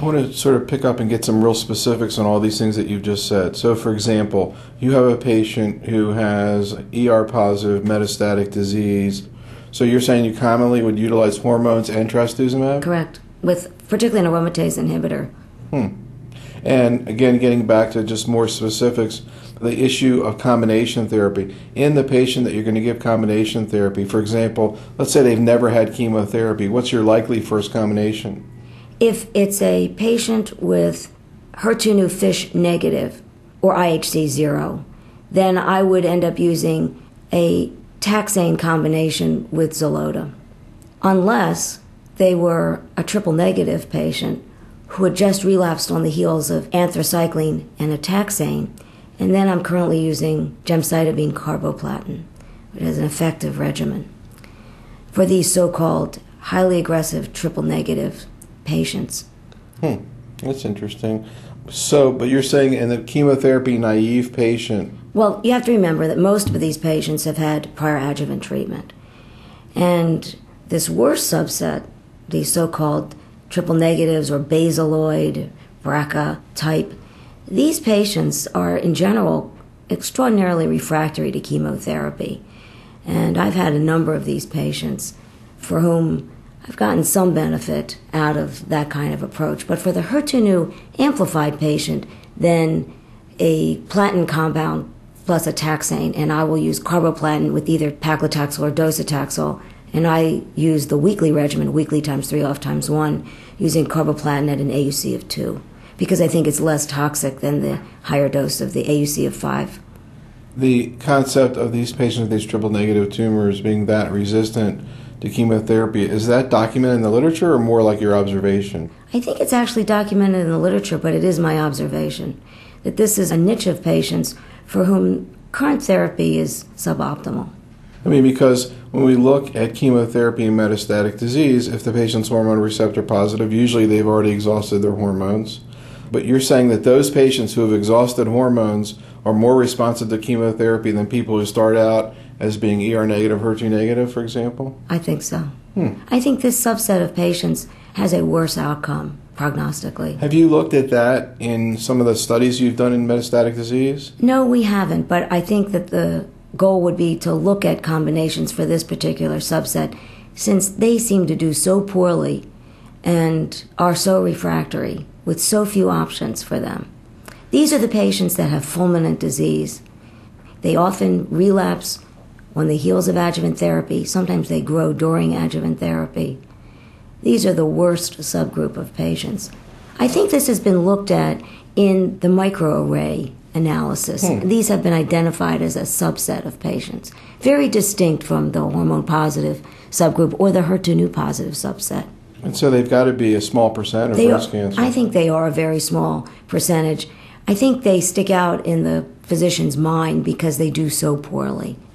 want to sort of pick up and get some real specifics on all these things that you've just said. So, for example, you have a patient who has ER-positive metastatic disease. So you're saying you commonly would utilize hormones and trastuzumab? Correct, with particularly an aromatase inhibitor. And again, getting back to just more specifics, the issue of combination therapy. In the patient that you're going to give combination therapy, for example, let's say they've never had chemotherapy, what's your likely first combination? If it's a patient with HER2 FISH negative or IHC 0, then I would end up using a taxane combination with Xeloda. Unless they were a triple negative patient who had just relapsed on the heels of anthracycline and a taxane, and then I'm currently using gemcitabine carboplatin, which is an effective regimen for these so-called highly aggressive triple negative patients. That's interesting. So, but you're saying in the chemotherapy naive patient... Well, you have to remember that most of these patients have had prior adjuvant treatment. And this worst subset, these so-called triple negatives or basaloid, BRCA type, these patients are in general extraordinarily refractory to chemotherapy. And I've had a number of these patients for whom I've gotten some benefit out of that kind of approach. But for the HER2/neu amplified patient, then a platinum compound plus a taxane, and I will use carboplatin with either paclitaxel or docetaxel, and I use the weekly regimen, weekly times 3 off times 1, using carboplatin at an AUC of 2, because I think it's less toxic than the higher dose of the AUC of 5. The concept of these patients with these triple negative tumors being that resistant to chemotherapy, is that documented in the literature or more like your observation? I think it's actually documented in the literature, but it is my observation that this is a niche of patients for whom current therapy is suboptimal. I mean, because when we look at chemotherapy in metastatic disease, if the patient's hormone receptor positive, usually they've already exhausted their hormones. But you're saying that those patients who have exhausted hormones are more responsive to chemotherapy than people who start out as being ER negative, HER2 negative, for example? I think so. I think this subset of patients has a worse outcome prognostically. Have you looked at that in some of the studies you've done in metastatic disease? No, we haven't, but I think that the goal would be to look at combinations for this particular subset, since they seem to do so poorly and are so refractory with so few options for them. These are the patients that have fulminant disease. They often relapse on the heels of adjuvant therapy. Sometimes they grow during adjuvant therapy. These are the worst subgroup of patients. I think this has been looked at in the microarray analysis. These have been identified as a subset of patients, very distinct from the hormone-positive subgroup or the HER2/neu positive subset. And so they've got to be a small percent of breast cancer. I think they are a very small percentage. I think they stick out in the physician's mind because they do so poorly.